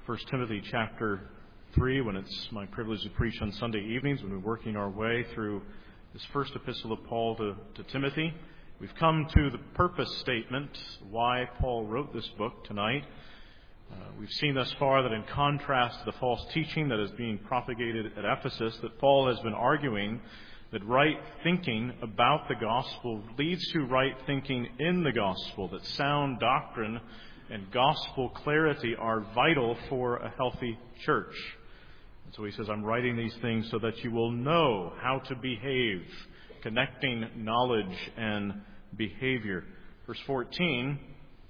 1 Timothy chapter 3 when it's my privilege to preach on Sunday evenings when we're working our way through this first epistle of Paul to Timothy. We've come to the purpose statement, why Paul wrote this book tonight. We've seen thus far that in contrast to the false teaching that is being propagated at Ephesus, that Paul has been arguing that right thinking about the gospel leads to right thinking in the gospel, that sound doctrine and gospel clarity are vital for a healthy church. And so he says, I'm writing these things so that you will know how to behave, connecting knowledge and behavior. Verse 14,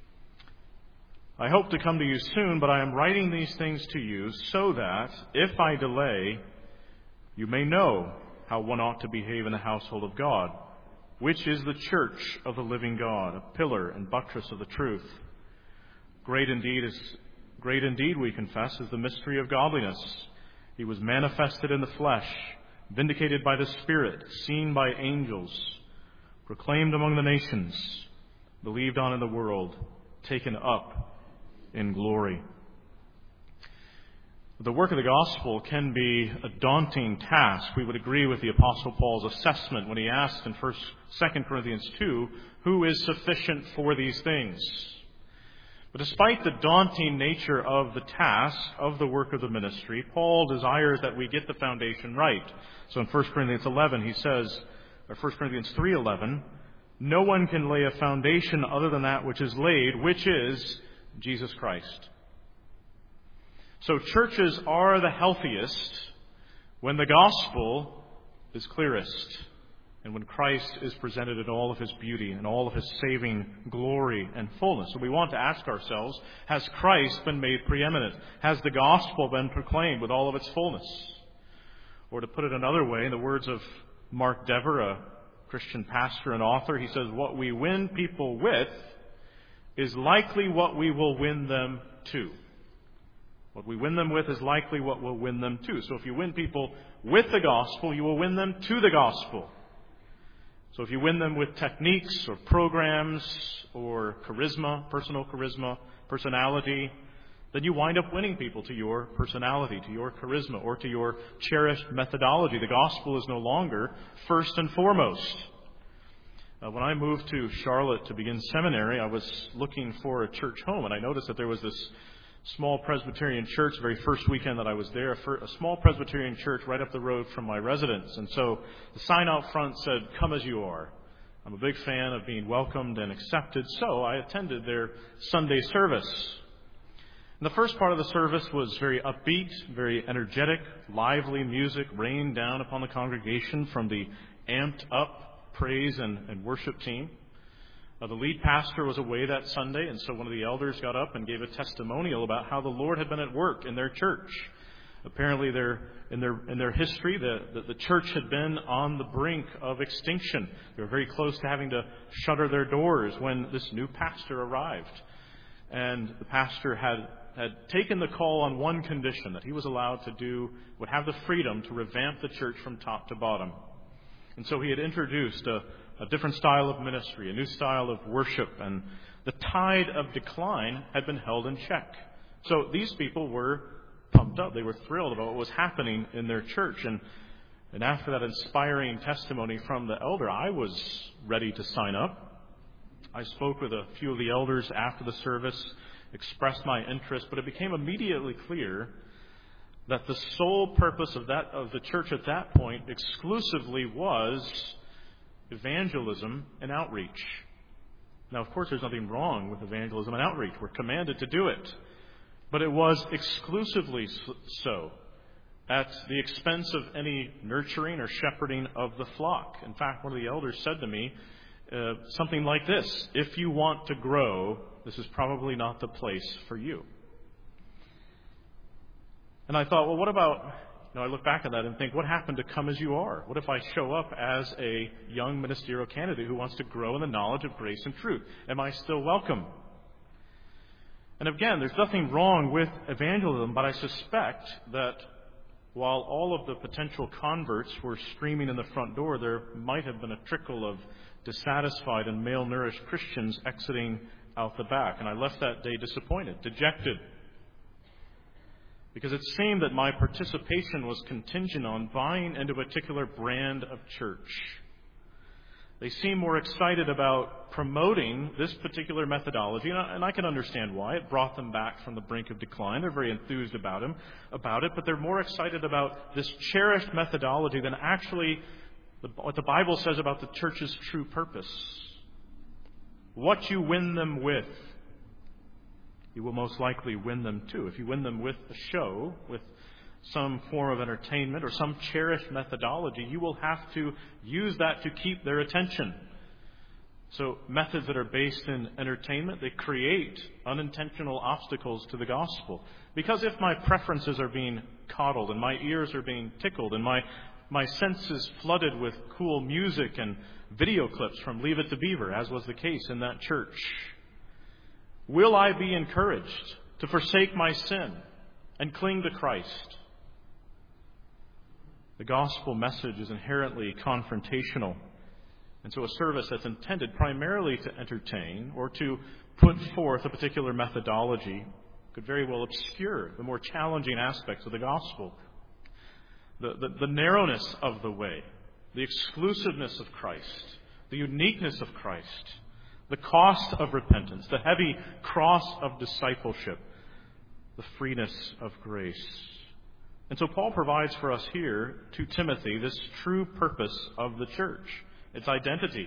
I hope to come to you soon, but I am writing these things to you so that, if I delay, you may know how one ought to behave in the household of God, which is the church of the living God, a pillar and buttress of the truth. Great indeed, we confess, is the mystery of godliness. He was manifested in the flesh, vindicated by the Spirit, seen by angels, proclaimed among the nations, believed on in the world, taken up in glory. The work of the gospel can be a daunting task. We would agree with the Apostle Paul's assessment when he asked in 2 Corinthians 2, who is sufficient for these things? But despite the daunting nature of the task of the work of the ministry, Paul desires that we get the foundation right. So in 1 Corinthians 11, he says, or 1 Corinthians 3:11, no one can lay a foundation other than that which is laid, which is Jesus Christ. So churches are the healthiest when the gospel is clearest and when Christ is presented in all of his beauty and all of his saving glory and fullness. So we want to ask ourselves, has Christ been made preeminent? Has the gospel been proclaimed with all of its fullness? Or to put it another way, in the words of Mark Dever, a Christian pastor and author, he says, what we win people with is likely what we will win them to. What we win them with is likely what will win them to. So if you win people with the gospel, you will win them to the gospel. So if you win them with techniques or programs or charisma, personality, then you wind up winning people to your personality, to your charisma, or to your cherished methodology. The gospel is no longer first and foremost. When I moved to Charlotte to begin seminary, I was looking for a church home, and I noticed that there was this small Presbyterian church, the very first weekend that I was there, a small Presbyterian church right up the road from my residence. And so the sign out front said, come as you are. I'm a big fan of being welcomed and accepted, so I attended their Sunday service. And the first part of the service was very upbeat, very energetic, lively music rained down upon the congregation from the amped up praise and worship team. The lead pastor was away that Sunday, and so one of the elders got up and gave a testimonial about how the Lord had been at work in their church. Apparently, in their history, the church had been on the brink of extinction. They were very close to having to shutter their doors when this new pastor arrived. And the pastor had taken the call on one condition, that he was allowed would have the freedom to revamp the church from top to bottom. And so he had introduced a different style of ministry, a new style of worship, and the tide of decline had been held in check. So these people were pumped up. They were thrilled about what was happening in their church. And after that inspiring testimony from the elder, I was ready to sign up. I spoke with a few of the elders after the service, expressed my interest, but it became immediately clear that the sole purpose of the church at that point exclusively was evangelism and outreach. Now, of course, there's nothing wrong with evangelism and outreach. We're commanded to do it. But it was exclusively so, at the expense of any nurturing or shepherding of the flock. In fact, one of the elders said to me something like this: if you want to grow, this is probably not the place for you. And I thought, well, what about, I look back at that and think, what happened to come as you are? What if I show up as a young ministerial candidate who wants to grow in the knowledge of grace and truth? Am I still welcome? And again, there's nothing wrong with evangelism, but I suspect that while all of the potential converts were streaming in the front door, there might have been a trickle of dissatisfied and malnourished Christians exiting out the back. And I left that day disappointed, dejected. because it seemed that my participation was contingent on buying into a particular brand of church. They seem more excited about promoting this particular methodology, and I can understand why. It brought them back from the brink of decline. They're very enthused about it, but they're more excited about this cherished methodology than actually what the Bible says about the church's true purpose. What you win them with, you will most likely win them to. If you win them with a show, with some form of entertainment or some cherished methodology, you will have to use that to keep their attention. So methods that are based in entertainment, they create unintentional obstacles to the gospel. Because if my preferences are being coddled and my ears are being tickled and my senses flooded with cool music and video clips from Leave It to Beaver, as was the case in that church, will I be encouraged to forsake my sin and cling to Christ? The gospel message is inherently confrontational. And so a service that's intended primarily to entertain or to put forth a particular methodology could very well obscure the more challenging aspects of the gospel. The narrowness of the way, the exclusiveness of Christ, the uniqueness of Christ, the cost of repentance, the heavy cross of discipleship, the freeness of grace. And so Paul provides for us here, to Timothy, this true purpose of the church. Its identity,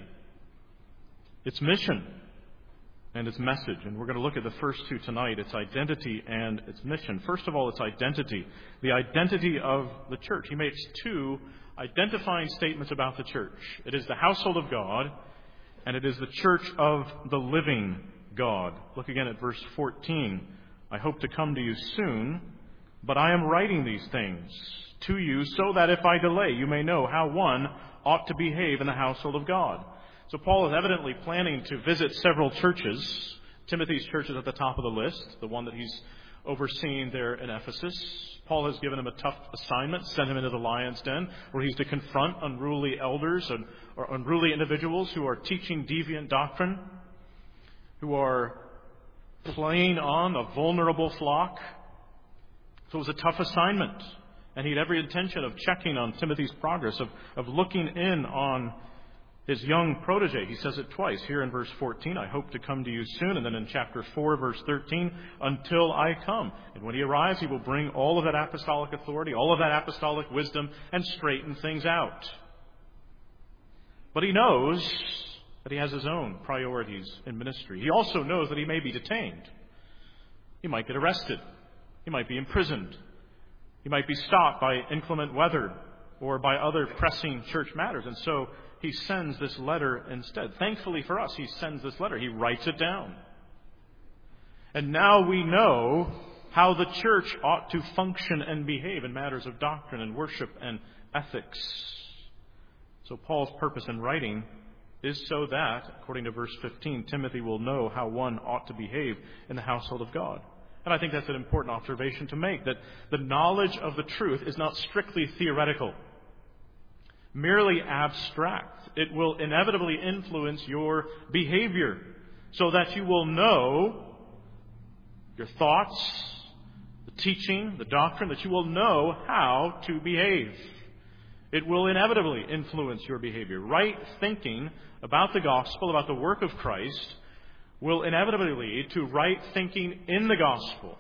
its mission, and its message. And we're going to look at the first two tonight, its identity and its mission. First of all, its identity. The identity of the church. He makes two identifying statements about the church. It is the household of God, and it is the church of the living God. Look again at verse 14. I hope to come to you soon, but I am writing these things to you so that if I delay, you may know how one ought to behave in the household of God. So Paul is evidently planning to visit several churches. Timothy's church is at the top of the list, the one that he's overseeing there in Ephesus. Paul has given him a tough assignment, sent him into the lion's den, where he's to confront unruly elders or unruly individuals who are teaching deviant doctrine, who are playing on a vulnerable flock. So it was a tough assignment. And he had every intention of checking on Timothy's progress, of looking in on his young protege. He says it twice. Here in verse 14, I hope to come to you soon. And then in chapter 4, verse 13, until I come. And when he arrives, he will bring all of that apostolic authority, all of that apostolic wisdom, and straighten things out. But he knows that he has his own priorities in ministry. He also knows that he may be detained. He might get arrested. He might be imprisoned. He might be stopped by inclement weather or by other pressing church matters. And so he sends this letter instead. Thankfully for us, he sends this letter. He writes it down. And now we know how the church ought to function and behave in matters of doctrine and worship and ethics. So Paul's purpose in writing is so that, according to verse 15, Timothy will know how one ought to behave in the household of God. And I think that's an important observation to make, that the knowledge of the truth is not strictly theoretical, merely abstract. It will inevitably influence your behavior so that you will know your thoughts, the teaching, the doctrine, that you will know how to behave. It will inevitably influence your behavior. Right thinking about the gospel, about the work of Christ, will inevitably lead to right thinking in the gospel.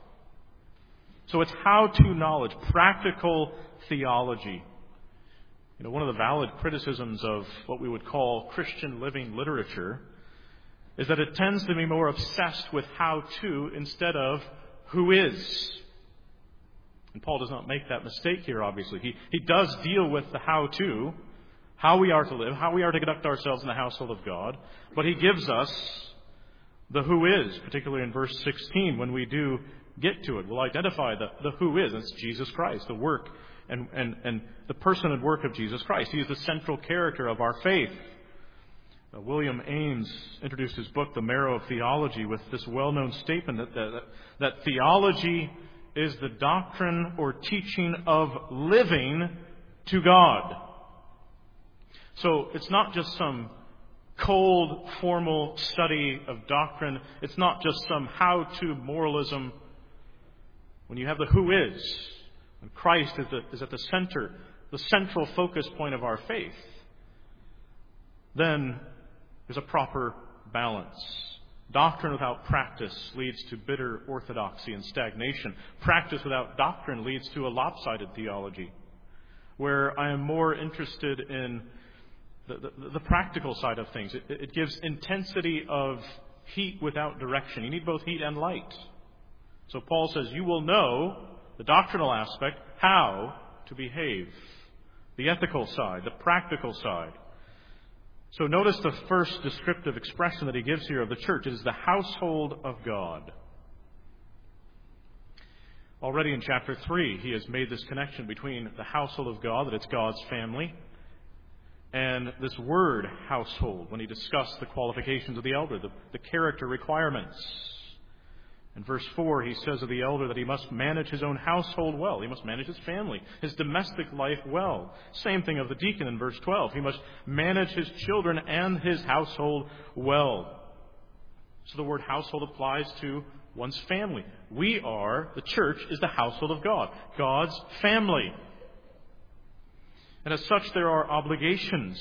So it's how-to knowledge, practical theology. You know, one of the valid criticisms of what we would call Christian living literature is that it tends to be more obsessed with how-to instead of who is. And Paul does not make that mistake here, obviously. He does deal with the how-to, how we are to live, how we are to conduct ourselves in the household of God, but he gives us the who is, particularly in verse 16, when we do get to it. We'll identify the who is. It's Jesus Christ, the work and the person and work of Jesus Christ. He is the central character of our faith. William Ames introduced his book, The Marrow of Theology, with this well-known statement that theology is the doctrine or teaching of living to God. So it's not just some cold, formal study of doctrine. It's not just some how-to moralism when you have the who is, when Christ is at the center, the central focus point of our faith, then there's a proper balance. Doctrine without practice leads to bitter orthodoxy and stagnation. Practice without doctrine leads to a lopsided theology, where I am more interested in the practical side of things. It gives intensity of heat without direction. You need both heat and light. So Paul says you will know the doctrinal aspect, how to behave, the ethical side, the practical side. So notice the first descriptive expression that he gives here of the church. It is the household of God. Already in chapter 3, he has made this connection between the household of God, that it's God's family, and this word household, when he discussed the qualifications of the elder, the character requirements. In verse 4, he says of the elder that he must manage his own household well. He must manage his family, his domestic life well. Same thing of the deacon in verse 12. He must manage his children and his household well. So the word household applies to one's family. The church is the household of God, God's family. And as such, there are obligations.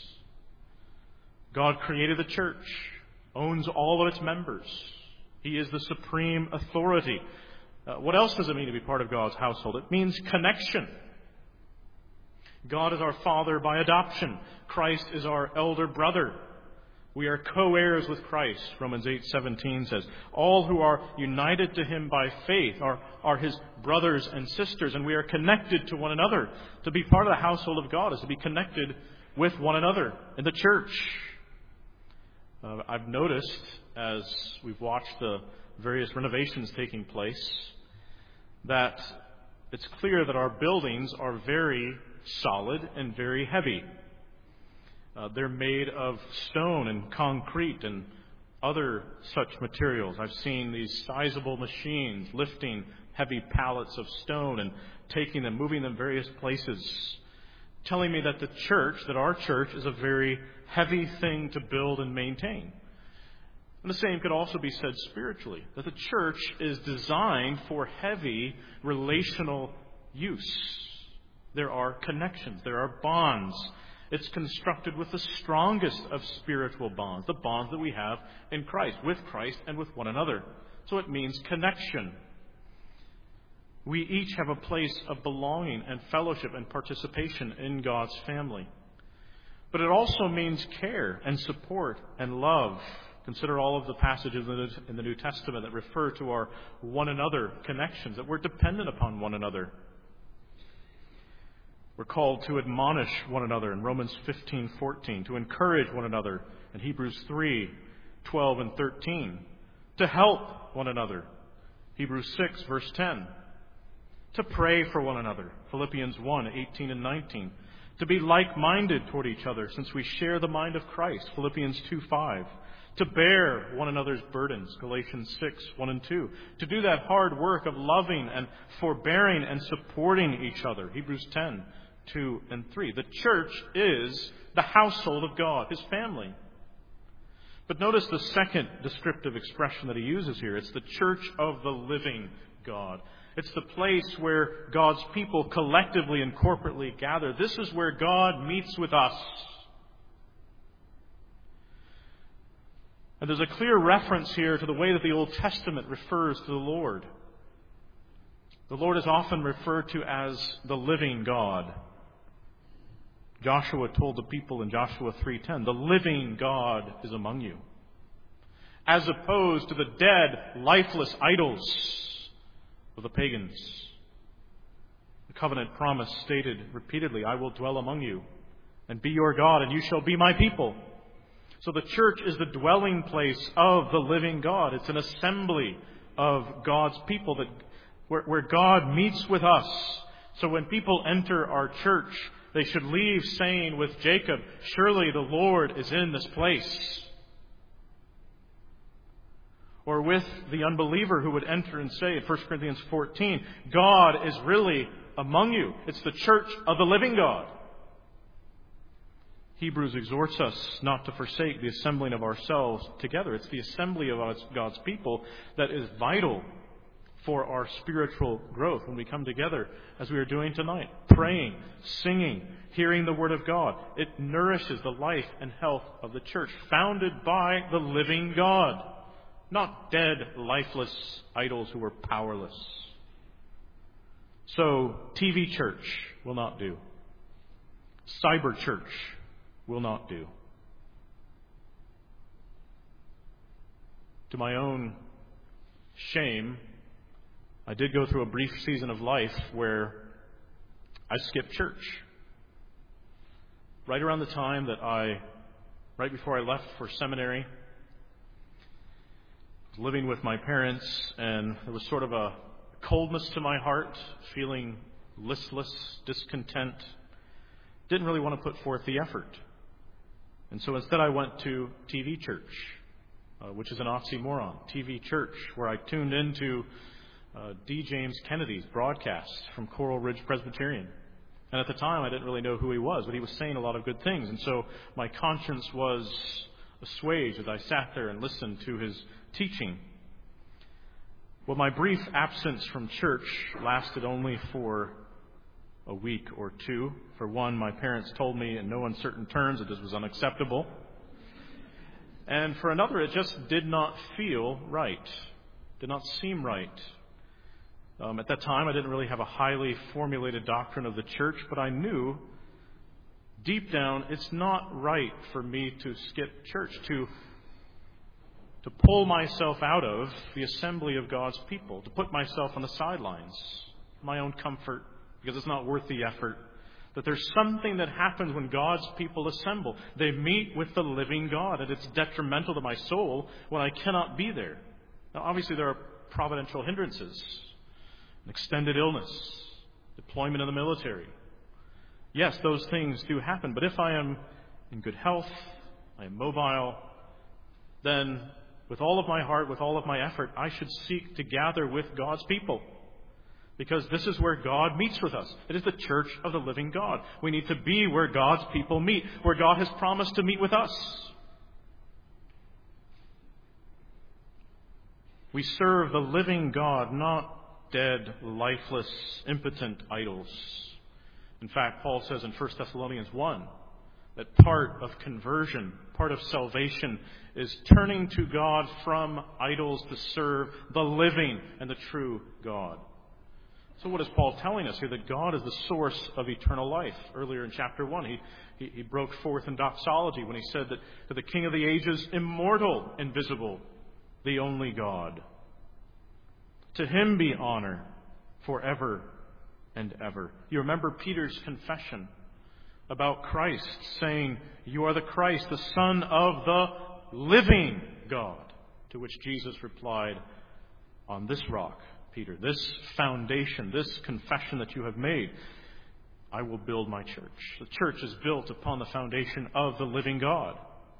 God created the church, owns all of its members. He is the supreme authority. What else does it mean to be part of God's household? It means connection. God is our Father by adoption. Christ is our elder brother. We are co-heirs with Christ, Romans 8:17 says. All who are united to Him by faith are His brothers and sisters, and we are connected to one another. To be part of the household of God is to be connected with one another in the church. I've noticed, as we've watched the various renovations taking place, that it's clear that our buildings are very solid and very heavy. They're made of stone and concrete and other such materials. I've seen these sizable machines lifting heavy pallets of stone and taking them, moving them various places, telling me that our church is a very heavy thing to build and maintain. And the same could also be said spiritually, that the church is designed for heavy relational use. There are connections, there are bonds. It's constructed with the strongest of spiritual bonds, the bonds that we have in Christ, with Christ and with one another. So it means connection. We each have a place of belonging and fellowship and participation in God's family. But it also means care and support and love. Consider all of the passages in the New Testament that refer to our one another connections, that we're dependent upon one another. We're called to admonish one another in Romans 15:14, to encourage one another in Hebrews 3:12 and 13, to help one another, Hebrews 6, verse 10, to pray for one another, Philippians 1:18 and 19, to be like-minded toward each other, since we share the mind of Christ, Philippians 2:5, to bear one another's burdens, Galatians 6:1 and 2, to do that hard work of loving and forbearing and supporting each other, Hebrews 10:2 and 3. The church is the household of God, His family. But notice the second descriptive expression that he uses here. It's the church of the living God. It's the place where God's people collectively and corporately gather. This is where God meets with us. And there's a clear reference here to the way that the Old Testament refers to the Lord. The Lord is often referred to as the living God. Joshua told the people in Joshua 3:10, the living God is among you, as opposed to the dead, lifeless idols of the pagans. The covenant promise stated repeatedly, I will dwell among you and be your God, and you shall be my people. So the church is the dwelling place of the living God. It's an assembly of God's people where God meets with us. So when people enter our church, they should leave saying with Jacob, surely the Lord is in this place. Or with the unbeliever who would enter and say in 1 Corinthians 14, God is really among you. It's the church of the living God. Hebrews exhorts us not to forsake the assembling of ourselves together. It's the assembly of God's people that is vital for our spiritual growth when we come together, as we are doing tonight, praying, singing, hearing the Word of God. It nourishes the life and health of the church, founded by the living God, not dead, lifeless idols who are powerless. So, TV church will not do. Cyber church will not do. To my own shame, I did go through a brief season of life where I skipped church. Right around the time right before I left for seminary, I was living with my parents, and there was sort of a coldness to my heart, feeling listless, discontent. Didn't really want to put forth the effort. And so instead I went to TV church, which is an oxymoron. TV church, where I tuned into D. James Kennedy's broadcast from Coral Ridge Presbyterian. And at the time, I didn't really know who he was, but he was saying a lot of good things. And so my conscience was assuaged as I sat there and listened to his teaching. Well, my brief absence from church lasted only for a week or two. For one, my parents told me in no uncertain terms that this was unacceptable. And for another, it just did not feel right, did not seem right. At that time, I didn't really have a highly formulated doctrine of the church, but I knew deep down it's not right for me to skip church, to pull myself out of the assembly of God's people, to put myself on the sidelines, my own comfort, because it's not worth the effort. That there's something that happens when God's people assemble. They meet with the living God, and it's detrimental to my soul when I cannot be there. Now, obviously, there are providential hindrances. An extended illness, deployment in the military. Yes, those things do happen, but if I am in good health, I am mobile, then with all of my heart, with all of my effort, I should seek to gather with God's people. Because this is where God meets with us. It is the church of the living God. We need to be where God's people meet, where God has promised to meet with us. We serve the living God, not dead, lifeless, impotent idols. In fact, Paul says in 1 Thessalonians 1 that part of conversion, part of salvation, is turning to God from idols to serve the living and the true God. So what is Paul telling us here? That God is the source of eternal life. Earlier in chapter 1, he broke forth in doxology when he said that to the King of the ages, immortal, invisible, the only God. To him be honor forever and ever. You remember Peter's confession about Christ, saying, "You are the Christ, the Son of the living God." To which Jesus replied, "On this rock, Peter, this foundation, this confession that you have made, I will build my church." The church is built upon the foundation of the living God.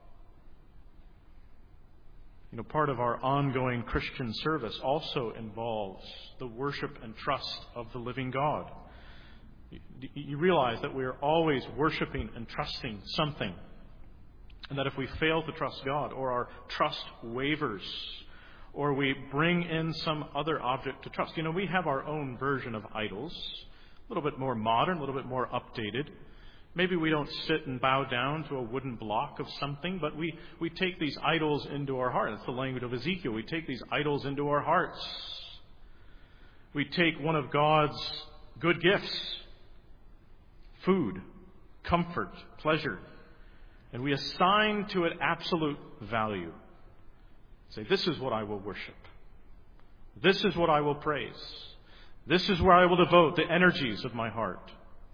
Part of our ongoing Christian service also involves the worship and trust of the living God. You realize that we are always worshiping and trusting something. And that if we fail to trust God, or our trust wavers, or we bring in some other object to trust. We have our own version of idols, a little bit more modern, a little bit more updated. Maybe we don't sit and bow down to a wooden block of something, but we take these idols into our heart. That's the language of Ezekiel. We take these idols into our hearts. We take one of God's good gifts, food, comfort, pleasure, and we assign to it absolute value. Say, this is what I will worship. This is what I will praise. This is where I will devote the energies of my heart.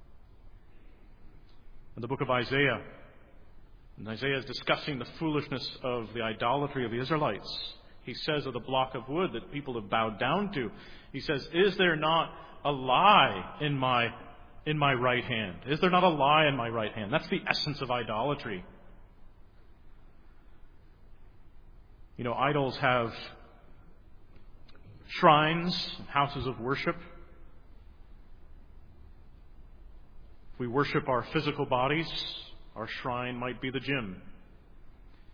In the book of Isaiah, and Isaiah is discussing the foolishness of the idolatry of the Israelites. He says of the block of wood that people have bowed down to, he says, "Is there not a lie in my right hand? Is there not a lie in my right hand?" That's the essence of idolatry. Idols have shrines, houses of worship. If we worship our physical bodies, our shrine might be the gym.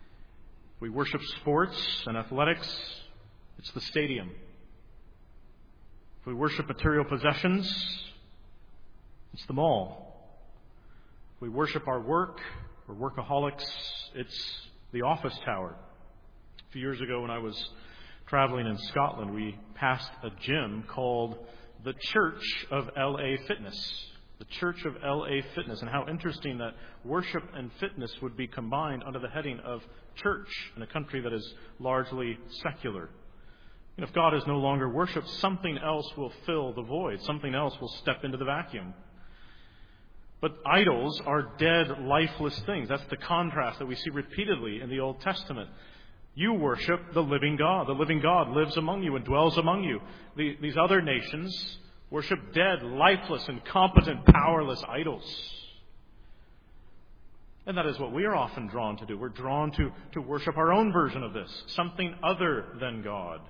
If we worship sports and athletics, it's the stadium. we worship material possessions, it's the mall. If we worship our work, we're workaholics, it's the office tower. A few years ago when I was traveling in Scotland, we passed a gym called the Church of L.A. Fitness. The Church of L.A. Fitness. And how interesting that worship and fitness would be combined under the heading of church in a country that is largely secular. And if God is no longer worshipped, something else will fill the void. Something else will step into the vacuum. But idols are dead, lifeless things. That's the contrast that we see repeatedly in the Old Testament. You worship the living God. The living God lives among you and dwells among you. These other nations worship dead, lifeless, incompetent, powerless idols. And that is what we are often drawn to do. We're drawn to worship our own version of this, something other than God.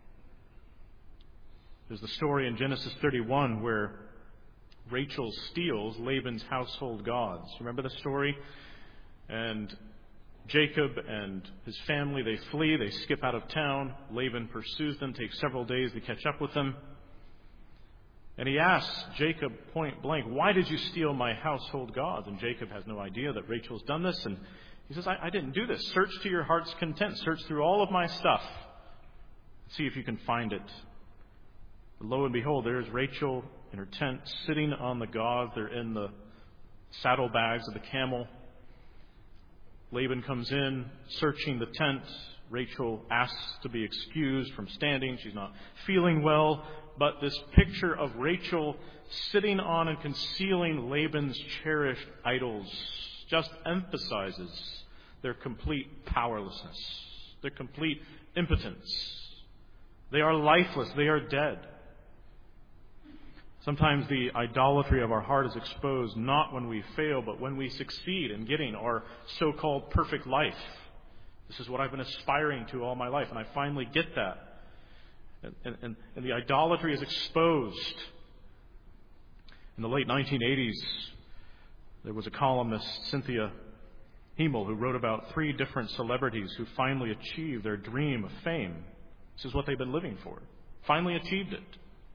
There's the story in Genesis 31 where Rachel steals Laban's household gods. Remember the story? And Jacob and his family, they flee, they skip out of town. Laban pursues them, takes several days to catch up with them. And he asks Jacob point blank, "Why did you steal my household gods?" And Jacob has no idea that Rachel's done this. And he says, I didn't do this. Search to your heart's content. Search through all of my stuff. See if you can find it. But lo and behold, there's Rachel in her tent, sitting on the gods. They're in the saddlebags of the camel. Laban comes in, searching the tent. Rachel asks to be excused from standing. She's not feeling well. But this picture of Rachel sitting on and concealing Laban's cherished idols just emphasizes their complete powerlessness, their complete impotence. They are lifeless. They are dead. Sometimes the idolatry of our heart is exposed not when we fail, but when we succeed in getting our so-called perfect life. This is what I've been aspiring to all my life, and I finally get that. And the idolatry is exposed. In the late 1980s, there was a columnist, Cynthia Himmel, who wrote about 3 different celebrities who finally achieved their dream of fame. This is what they've been living for. Finally achieved it.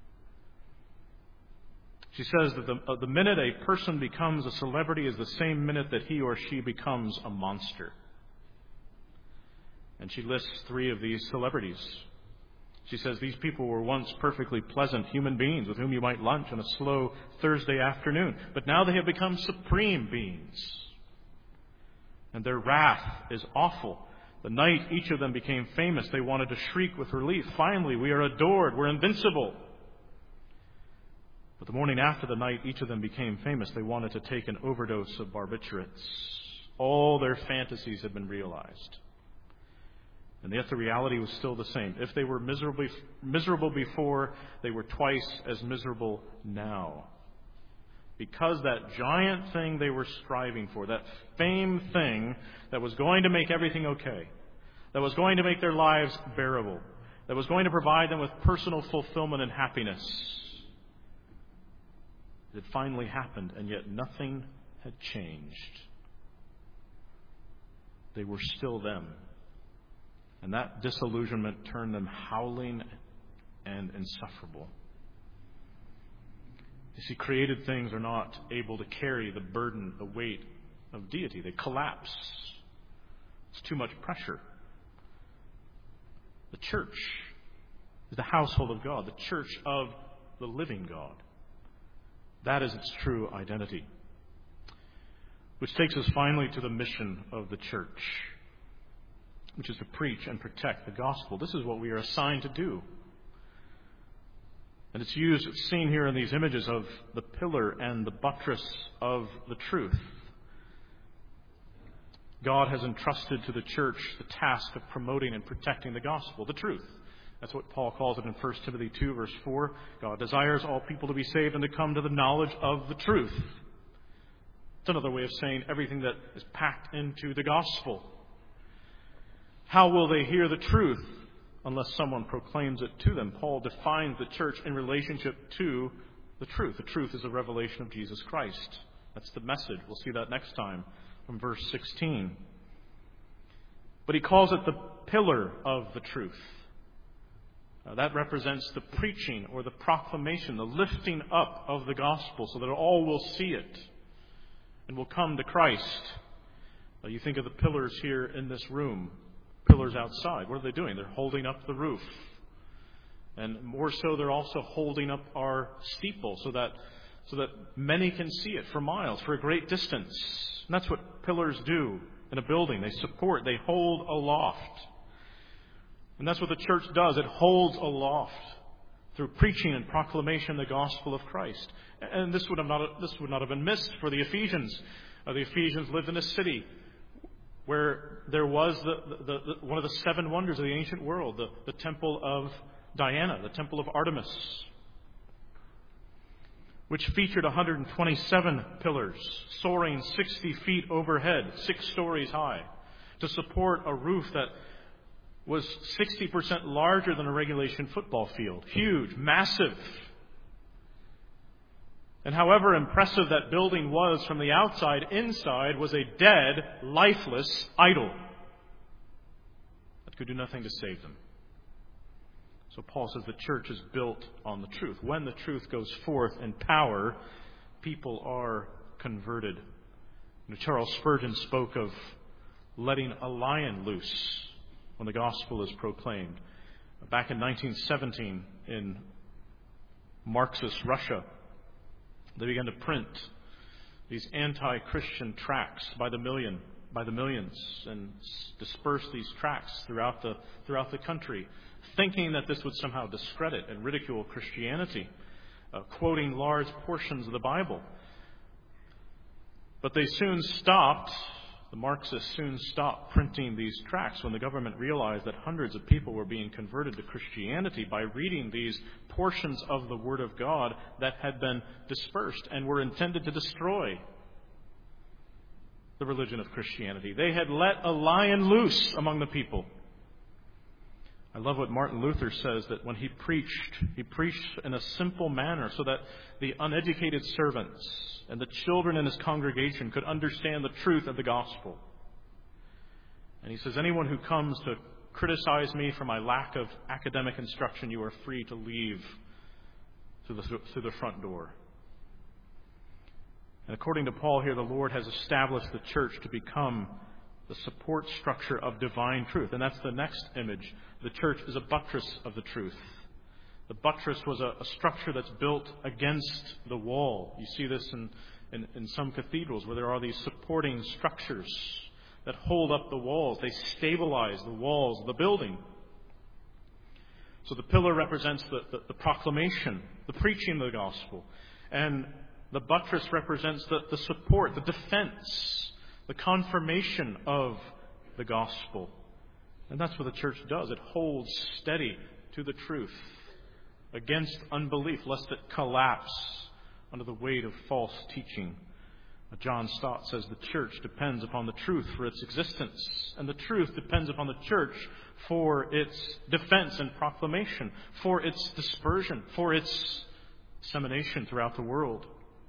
She says that the minute a person becomes a celebrity is the same minute that he or she becomes a monster. And she lists 3 of these celebrities. She says these people were once perfectly pleasant human beings with whom you might lunch on a slow Thursday afternoon. But now they have become supreme beings. And their wrath is awful. The night each of them became famous, they wanted to shriek with relief. Finally, we are adored. We're invincible. But the morning after the night each of them became famous, they wanted to take an overdose of barbiturates. All their fantasies had been realized. And yet the reality was still the same. If they were miserable before, they were twice as miserable now. Because that giant thing they were striving for, that fame thing that was going to make everything okay, that was going to make their lives bearable, that was going to provide them with personal fulfillment and happiness, it finally happened, and yet nothing had changed. They were still them. And that disillusionment turned them howling and insufferable. You see, created things are not able to carry the burden, the weight of deity. They collapse. It's too much pressure. The church is the household of God, the church of the living God. That is its true identity. Which takes us finally to the mission of the church, which is to preach and protect the gospel. This is what we are assigned to do. And it's seen here in these images of the pillar and the buttress of the truth. God has entrusted to the church the task of promoting and protecting the gospel, the truth. That's what Paul calls it in 1 Timothy 2, verse 4. God desires all people to be saved and to come to the knowledge of the truth. It's another way of saying everything that is packed into the gospel. How will they hear the truth unless someone proclaims it to them? Paul defines the church in relationship to the truth. The truth is a revelation of Jesus Christ. That's the message. We'll see that next time from verse 16. But he calls it the pillar of the truth. That represents the preaching or the proclamation, the lifting up of the gospel so that all will see it and will come to Christ. You think of the pillars here in this room, pillars outside. What are they doing? They're holding up the roof. And more so, they're also holding up our steeple so that many can see it for miles, for a great distance. And that's what pillars do in a building. They support, they hold aloft. And that's what the church does. It holds aloft through preaching and proclamation the gospel of Christ. And this would not have been missed for the Ephesians. The Ephesians lived in a city where there was one of the seven wonders of the ancient world, the temple of Diana, the temple of Artemis, which featured 127 pillars, soaring 60 feet overhead, 6 stories high, to support a roof that was 60% larger than a regulation football field. Huge, massive. And however impressive that building was from the outside, inside was a dead, lifeless idol that could do nothing to save them. So Paul says the church is built on the truth. When the truth goes forth in power, people are converted. Charles Spurgeon spoke of letting a lion loose when the gospel is proclaimed. Back in 1917, in Marxist Russia, they began to print these anti-Christian tracts by the millions, and disperse these tracts throughout the country, thinking that this would somehow discredit and ridicule Christianity, quoting large portions of the Bible. But they soon stopped. The Marxists soon stopped printing these tracts when the government realized that hundreds of people were being converted to Christianity by reading these portions of the Word of God that had been dispersed and were intended to destroy the religion of Christianity. They had let a lion loose among the people. I love what Martin Luther says, that when he preached in a simple manner so that the uneducated servants and the children in his congregation could understand the truth of the gospel. And he says, anyone who comes to criticize me for my lack of academic instruction, you are free to leave through the front door. And according to Paul here, the Lord has established the church to become the support structure of divine truth. And that's the next image. The church is a buttress of the truth. The buttress was a structure that's built against the wall. You see this in some cathedrals where there are these supporting structures that hold up the walls. They stabilize the walls of the building. So the pillar represents the proclamation, the preaching of the gospel. And the buttress represents the support, the defense, the confirmation of the gospel. And that's what the church does. It holds steady to the truth against unbelief, lest it collapse under the weight of false teaching. John Stott says the church depends upon the truth for its existence, and the truth depends upon the church for its defense and proclamation, for its dispersion, for its dissemination throughout the world.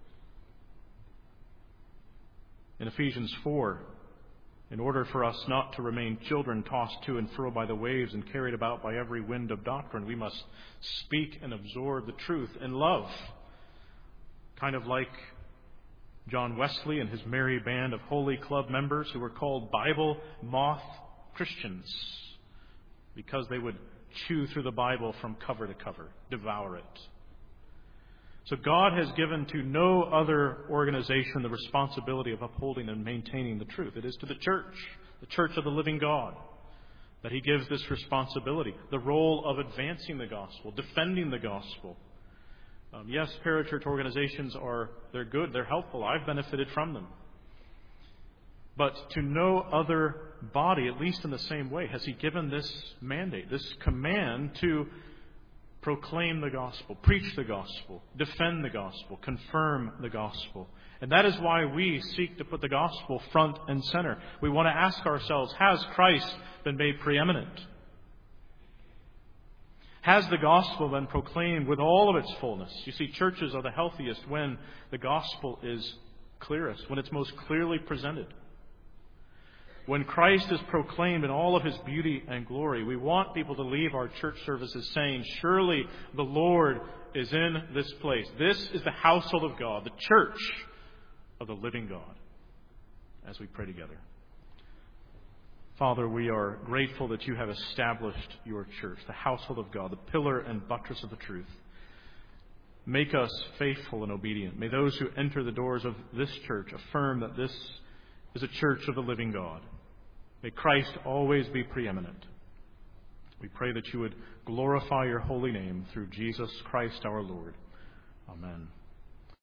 In Ephesians 4, in order for us not to remain children tossed to and fro by the waves and carried about by every wind of doctrine, we must speak and absorb the truth in love. Kind of like John Wesley and his merry band of Holy Club members who were called Bible moth Christians because they would chew through the Bible from cover to cover, devour it. So God has given to no other organization the responsibility of upholding and maintaining the truth. It is to the church of the living God, that He gives this responsibility, the role of advancing the gospel, defending the gospel. Yes, parachurch organizations they're good, they're helpful. I've benefited from them. But to no other body, at least in the same way, has He given this mandate, this command to proclaim the gospel, preach the gospel, defend the gospel, confirm the gospel. And that is why we seek to put the gospel front and center. We want to ask ourselves, has Christ been made preeminent? Has the gospel been proclaimed with all of its fullness? You see, churches are the healthiest when the gospel is clearest, when it's most clearly presented. when Christ is proclaimed in all of his beauty and glory, we want people to leave our church services saying, surely the Lord is in this place. This is the household of God, the church of the living God, as we pray together. Father, we are grateful that you have established your church, the household of God, the pillar and buttress of the truth. Make us faithful and obedient. May those who enter the doors of this church affirm that this is a church of the living God. May Christ always be preeminent. We pray that you would glorify your holy name through Jesus Christ our Lord. Amen.